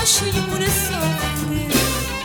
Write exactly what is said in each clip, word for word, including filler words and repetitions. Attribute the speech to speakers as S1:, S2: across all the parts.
S1: آشیون ساخته.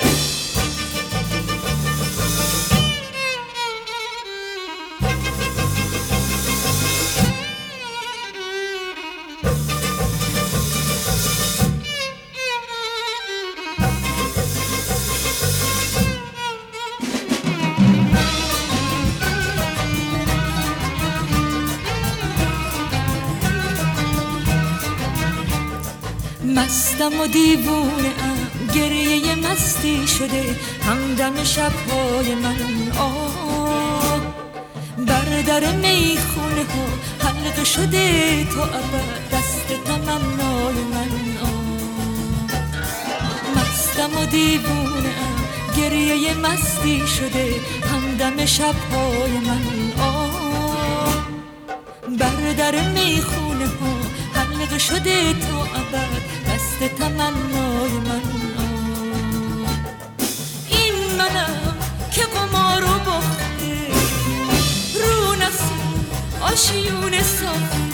S1: مستم و دیوونه ام، گریه مستی شده همدم شبهای من. آه بر در میخونه ها حلقه شده تا ابد دست تمنای من. آه مستم و دیوونه ام، گریه مستی شده همدم شبهای من. آه بر در میخونه ها حلقه شده تا ابد دست تمنای من. آه این منم که قمارو باخته رو نسیم آشیون ساخته.